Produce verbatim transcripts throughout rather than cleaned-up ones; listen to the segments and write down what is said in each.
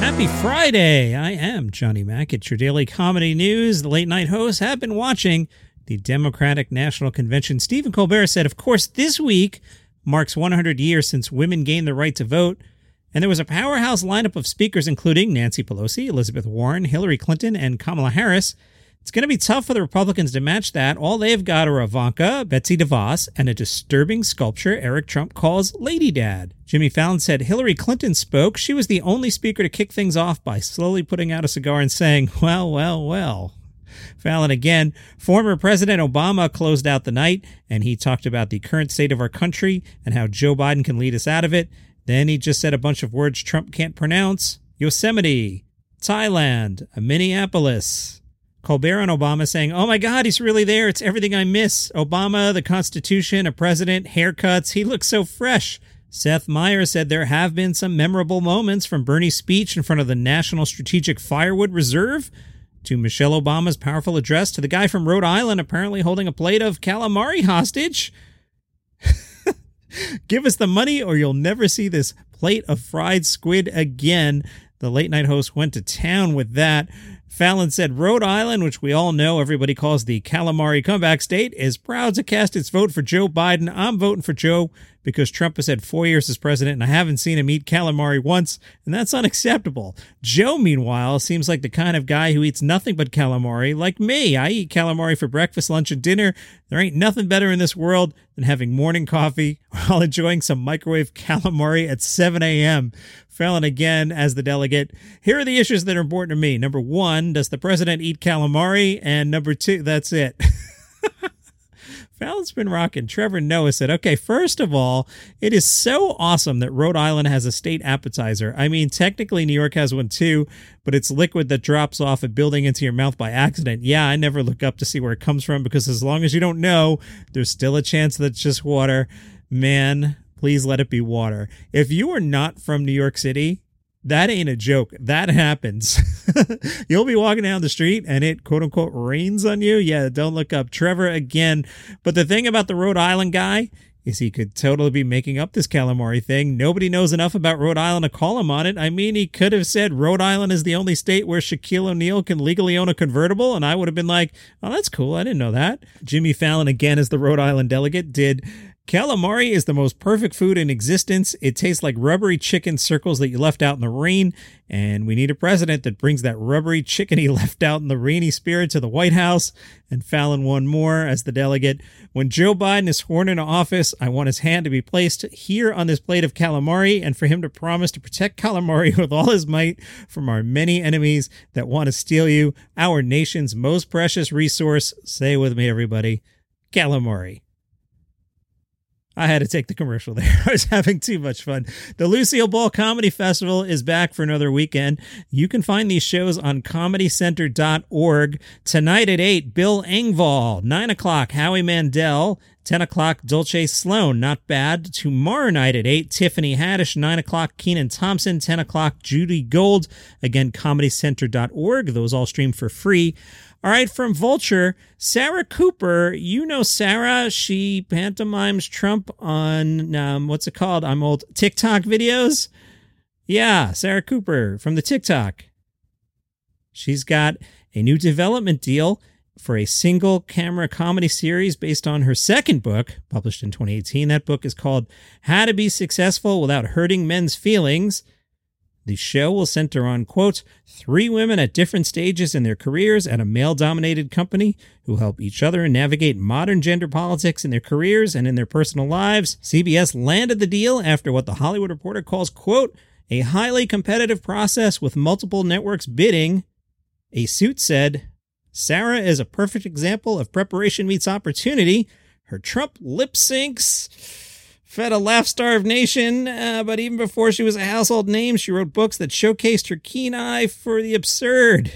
Happy Friday! I am Johnny Mac. It's your daily comedy news. The late night hosts have been watching the Democratic National Convention. Stephen Colbert said, of course, this week marks one hundred years since women gained the right to vote. And there was a powerhouse lineup of speakers, including Nancy Pelosi, Elizabeth Warren, Hillary Clinton, and Kamala Harris. It's going to be tough for the Republicans to match that. All they've got are Ivanka, Betsy DeVos, and a disturbing sculpture Eric Trump calls Lady Dad. Jimmy Fallon said Hillary Clinton spoke. She was the only speaker to kick things off by slowly putting out a cigar and saying, well, well, well. Fallon again. Former President Obama closed out the night, and he talked about the current state of our country and how Joe Biden can lead us out of it. Then he just said a bunch of words Trump can't pronounce. Yosemite, Thailand, Minneapolis. Colbert on Obama saying, oh my God, he's really there. It's everything I miss. Obama, the Constitution, a president, haircuts. He looks so fresh. Seth Meyers said there have been some memorable moments, from Bernie's speech in front of the National Strategic Firewood Reserve to Michelle Obama's powerful address to the guy from Rhode Island apparently holding a plate of calamari hostage. Give us the money or you'll never see this plate of fried squid again. The late night host went to town with that. Fallon said Rhode Island, which we all know everybody calls the calamari comeback state, is proud to cast its vote for Joe Biden. I'm voting for Joe because Trump has had four years as president and I haven't seen him eat calamari once, and that's unacceptable. Joe, meanwhile, seems like the kind of guy who eats nothing but calamari. Like me, I eat calamari for breakfast, lunch, and dinner. There ain't nothing better in this world than having morning coffee while enjoying some microwave calamari at seven a.m. Fallon again as the delegate. Here are the issues that are important to me. Number one, does the president eat calamari? And number two, that's it. Fallon's been rocking. Trevor Noah said, okay, first of all, it is so awesome that Rhode Island has a state appetizer. I mean, technically New York has one too, but it's liquid that drops off a building into your mouth by accident. Yeah, I never look up to see where it comes from because as long as you don't know, there's still a chance that it's just water. Man, please let it be water. If you are not from New York City, that ain't a joke. That happens. You'll be walking down the street and it quote unquote rains on you. Yeah, don't look up. Trevor again. But the thing about the Rhode Island guy is he could totally be making up this calamari thing. Nobody knows enough about Rhode Island to call him on it. I mean, he could have said Rhode Island is the only state where Shaquille O'Neal can legally own a convertible, and I would have been like, oh, that's cool. I didn't know that. Jimmy Fallon, again, as the Rhode Island delegate, did calamari is the most perfect food in existence. It tastes like rubbery chicken circles that you left out in the rain, and we need a president that brings that rubbery chicken he left out in the rainy spirit to the White House. And Fallon one more as the delegate. When Joe Biden is sworn into office, I want his hand to be placed here on this plate of calamari and for him to promise to protect calamari with all his might from our many enemies that want to steal you, our nation's most precious resource. Say it with me, everybody. Calamari. I had to take the commercial there. I was having too much fun. The Lucille Ball Comedy Festival is back for another weekend. You can find these shows on comedy center dot org. Tonight at eight, Bill Engvall. nine o'clock, Howie Mandel. ten o'clock, Dulce Sloan. Not bad. Tomorrow night at eight, Tiffany Haddish. nine o'clock, Kenan Thompson. ten o'clock, Judy Gold. Again, comedy center dot org. Those all stream for free. All right, from Vulture, Sarah Cooper. You know Sarah. She pantomimes Trump on, um, what's it called? I'm old. TikTok videos? Yeah, Sarah Cooper from the TikTok. She's got a new development deal for a single camera comedy series based on her second book, published in twenty eighteen. That book is called How to Be Successful Without Hurting Men's Feelings. The show will center on, quote, three women at different stages in their careers at a male-dominated company who help each other navigate modern gender politics in their careers and in their personal lives. C B S landed the deal after what the Hollywood Reporter calls, quote, a highly competitive process with multiple networks bidding. A suit said, Sarah is a perfect example of preparation meets opportunity. Her Trump lip syncs fed a laugh-starved nation, uh, but even before she was a household name, she wrote books that showcased her keen eye for the absurd.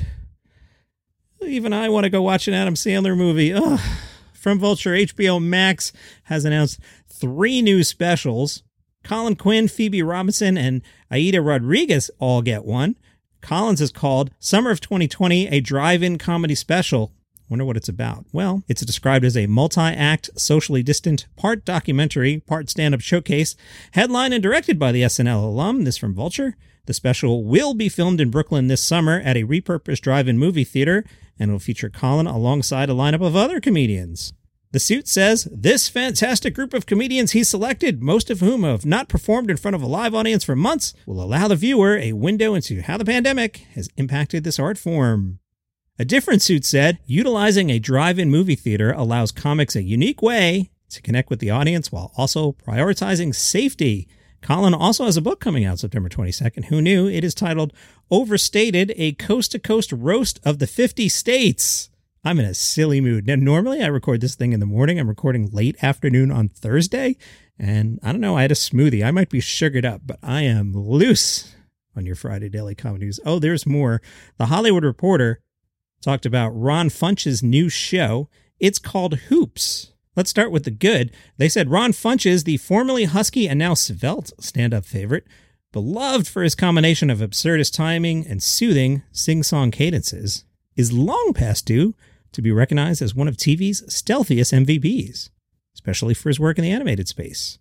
Even I want to go watch an Adam Sandler movie. Ugh. From Vulture, H B O Max has announced three new specials. Colin Quinn, Phoebe Robinson, and Aida Rodriguez all get one. Collins is called Summer of twenty twenty, a drive-in comedy special. Wonder what it's about. Well, it's described as a multi-act, socially distant, part documentary, part stand-up showcase, headlined and directed by the S N L alum. This from Vulture. The special will be filmed in Brooklyn this summer at a repurposed drive-in movie theater, and will feature Colin alongside a lineup of other comedians. The Suit says, this fantastic group of comedians he selected, most of whom have not performed in front of a live audience for months, will allow the viewer a window into how the pandemic has impacted this art form. A different Suit said, utilizing a drive-in movie theater allows comics a unique way to connect with the audience while also prioritizing safety. Colin also has a book coming out September twenty-second. Who knew? It is titled Overstated, a Coast-to-Coast Roast of the fifty States. I'm in a silly mood. Now, normally I record this thing in the morning. I'm recording late afternoon on Thursday. And I don't know, I had a smoothie. I might be sugared up, but I am loose on your Friday Daily Comedy News. Oh, there's more. The Hollywood Reporter talked about Ron Funches' new show. It's called Hoops. Let's start with the good. They said Ron Funches, the formerly husky and now svelte stand-up favorite, beloved for his combination of absurdist timing and soothing sing-song cadences, is long past due to be recognized as one of T V's stealthiest M V Ps, especially for his work in the animated space.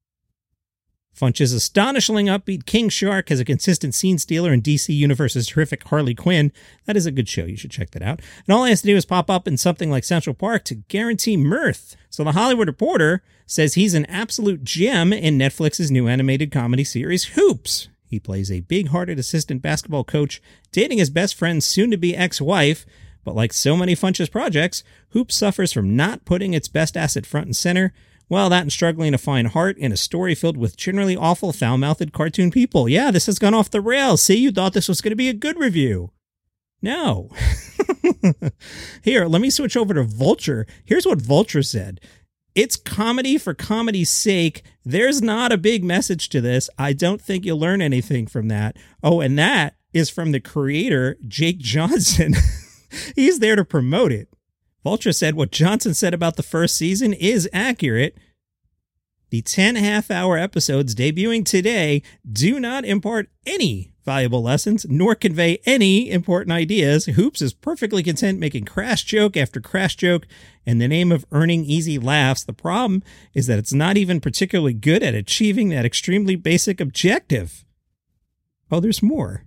Funch's astonishingly upbeat King Shark has a consistent scene stealer in D C Universe's terrific Harley Quinn. That is a good show. You should check that out. And all he has to do is pop up in something like Central Park to guarantee mirth. So the Hollywood Reporter says he's an absolute gem in Netflix's new animated comedy series, Hoops. He plays a big-hearted assistant basketball coach dating his best friend's soon-to-be ex-wife. But like so many Funch's projects, Hoops suffers from not putting its best asset front and center. Well, that and struggling to find heart in a story filled with generally awful, foul-mouthed cartoon people. Yeah, this has gone off the rails. See, you thought this was going to be a good review. No. Here, let me switch over to Vulture. Here's what Vulture said. It's comedy for comedy's sake. There's not a big message to this. I don't think you'll learn anything from that. Oh, and that is from the creator, Jake Johnson. He's there to promote it. Vulture said what Johnson said about the first season is accurate. The ten half-hour episodes debuting today do not impart any valuable lessons, nor convey any important ideas. Hoops is perfectly content making crash joke after crash joke in the name of earning easy laughs. The problem is that it's not even particularly good at achieving that extremely basic objective. Oh, there's more.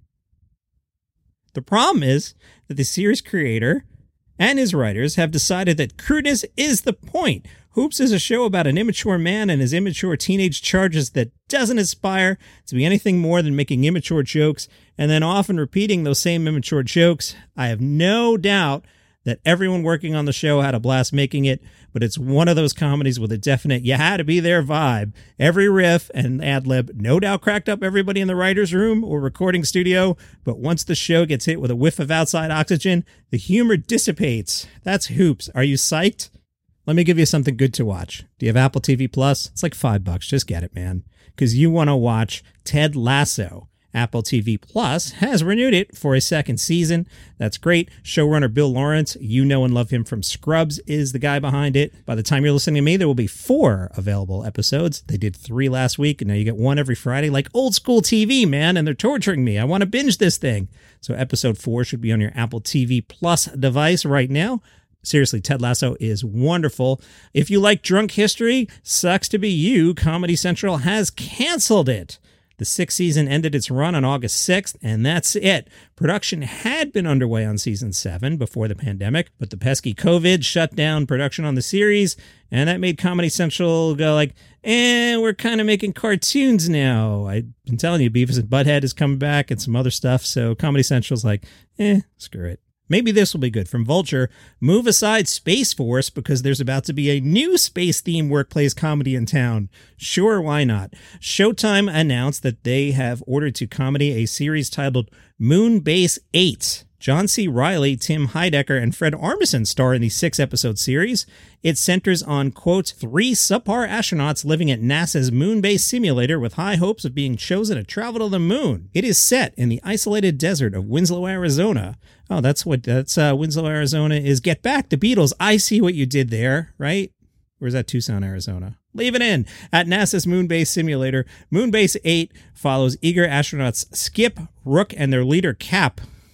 The problem is that the series creator and his writers have decided that crudeness is the point. Hoops is a show about an immature man and his immature teenage charges that doesn't aspire to be anything more than making immature jokes and then often repeating those same immature jokes. I have no doubt that everyone working on the show had a blast making it, but it's one of those comedies with a definite you had to be there vibe. Every riff and ad-lib no doubt cracked up everybody in the writer's room or recording studio, but once the show gets hit with a whiff of outside oxygen, the humor dissipates. That's Hoops. Are you psyched? Let me give you something good to watch. Do you have Apple T V Plus? It's like five bucks. Just get it, man. Because you want to watch Ted Lasso. Apple T V Plus has renewed it for a second season. That's great. Showrunner Bill Lawrence, you know and love him from Scrubs, is the guy behind it. By the time you're listening to me, there will be four available episodes. They did three last week, and now you get one every Friday, like old school T V, man, and they're torturing me. I want to binge this thing. So episode four should be on your Apple T V Plus device right now. Seriously, Ted Lasso is wonderful. If you like drunk history, sucks to be you. Comedy Central has canceled it. The sixth season ended its run on August sixth, and that's it. Production had been underway on season seven before the pandemic, but the pesky COVID shut down production on the series, and that made Comedy Central go like, eh, we're kind of making cartoons now. I've been telling you, Beavis and Butthead is coming back and some other stuff, so Comedy Central's like, eh, screw it. Maybe this will be good. From Vulture, move aside Space Force because there's about to be a new space-themed workplace comedy in town. Sure, why not? Showtime announced that they have ordered to comedy a series titled Moonbase eight. John C. Reilly, Tim Heidecker, and Fred Armisen star in the six-episode series. It centers on, quote, three subpar astronauts living at NASA's Moonbase simulator with high hopes of being chosen to travel to the moon. It is set in the isolated desert of Winslow, Arizona. Oh, that's what, that's, uh, Winslow, Arizona is Get Back, the Beatles. I see what you did there, right? Or is that Tucson, Arizona? Leave it in. At NASA's Moonbase simulator, Moonbase eight follows eager astronauts Skip, Rook, and their leader Cap.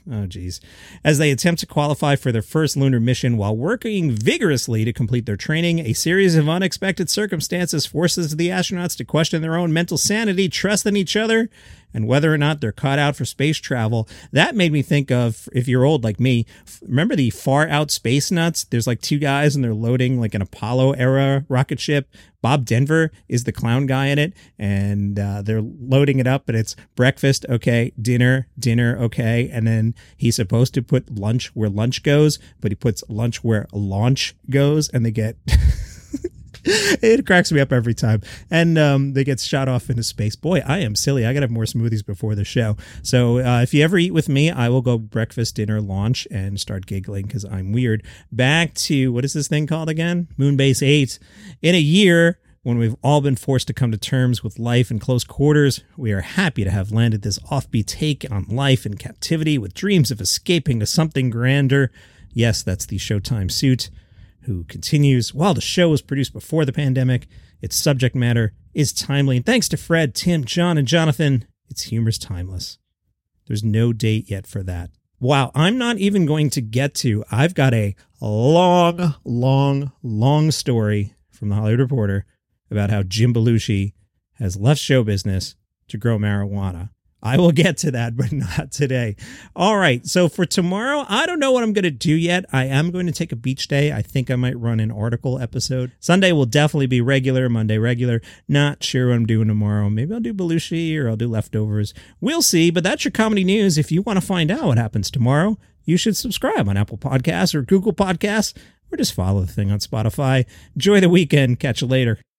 Oh, geez. As they attempt to qualify for their first lunar mission while working vigorously to complete their training, a series of unexpected circumstances forces the astronauts to question their own mental sanity, trust in each other, and whether or not they're cut out for space travel. That made me think of, if you're old like me, remember the Far Out Space Nuts? There's like two guys and they're loading like an Apollo era rocket ship. Bob Denver is the clown guy in it, and uh, they're loading it up, and it's breakfast, okay, dinner, dinner, okay, and then he's supposed to put lunch where lunch goes, but he puts lunch where launch goes, and they get... It cracks me up every time. And um, they get shot off into space. Boy, I am silly. I got to have more smoothies before the show. So uh, if you ever eat with me, I will go breakfast, dinner, launch, and start giggling because I'm weird. Back to, what is this thing called again? Moonbase eight. In a year, when we've all been forced to come to terms with life in close quarters, we are happy to have landed this offbeat take on life in captivity with dreams of escaping to something grander. Yes, that's the Showtime suit, who continues, while the show was produced before the pandemic, its subject matter is timely. And thanks to Fred, Tim, John, and Jonathan, its humor's timeless. There's no date yet for that. Wow, I'm not even going to get to, I've got a long, long, long story from the Hollywood Reporter about how Jim Belushi has left show business to grow marijuana. I will get to that, but not today. All right. So for tomorrow, I don't know what I'm going to do yet. I am going to take a beach day. I think I might run an article episode. Sunday will definitely be regular. Monday, regular. Not sure what I'm doing tomorrow. Maybe I'll do Belushi or I'll do Leftovers. We'll see. But that's your comedy news. If you want to find out what happens tomorrow, you should subscribe on Apple Podcasts or Google Podcasts, or just follow the thing on Spotify. Enjoy the weekend. Catch you later.